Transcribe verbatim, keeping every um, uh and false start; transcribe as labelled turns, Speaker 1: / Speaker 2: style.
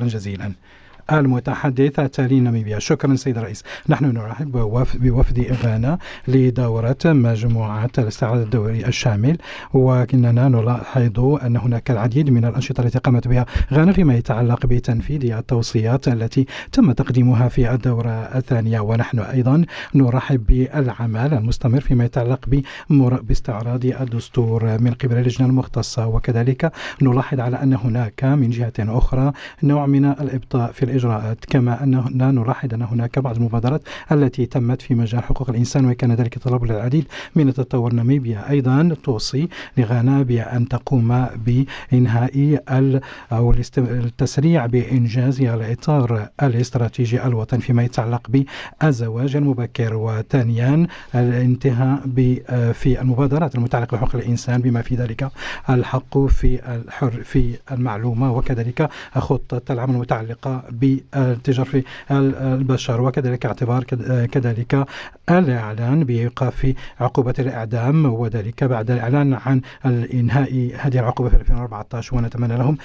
Speaker 1: شكرا جزيلا. المتحدث التالي ناميبيا. شكرا سيد الرئيس. نحن نرحب بوفد غانا لدورة مجموعة الاستعراض الدوري الشامل، وكننا نلاحظ أن هناك العديد من الأنشطة التي قامت بها غانا فيما يتعلق بتنفيذ التوصيات التي تم تقديمها في الدورة الثانية، ونحن أيضا نرحب بالعمل المستمر فيما يتعلق باستعراض الدستور من قبل اللجنة المختصة، وكذلك نلاحظ على أن هناك من جهة أخرى نوع من الإبطاء في الإجراءات، كما أننا نلاحظ أن هناك بعض المبادرات التي تمت في مجال حقوق الإنسان وكان ذلك طلب للعديد من التطور. ناميبيا أيضا توصي لغانا بأن تقوم بإنهاء أو التسريع بإنجاز الإطار الاستراتيجي الوطني فيما يتعلق بالزواج المبكر، وثانيا الانتهاء في المبادرات المتعلقة بحقوق الإنسان بما في ذلك الحق في الحر في المعلومة، وكذلك خطة العمل المتعلقة بالتجار في البشر، وكذلك اعتبار كذلك الإعلان بإيقاف عقوبة الإعدام، وذلك بعد الإعلان عن إنهاء هذه العقوبة في ألفين وأربعة عشر، ونتمنى لهم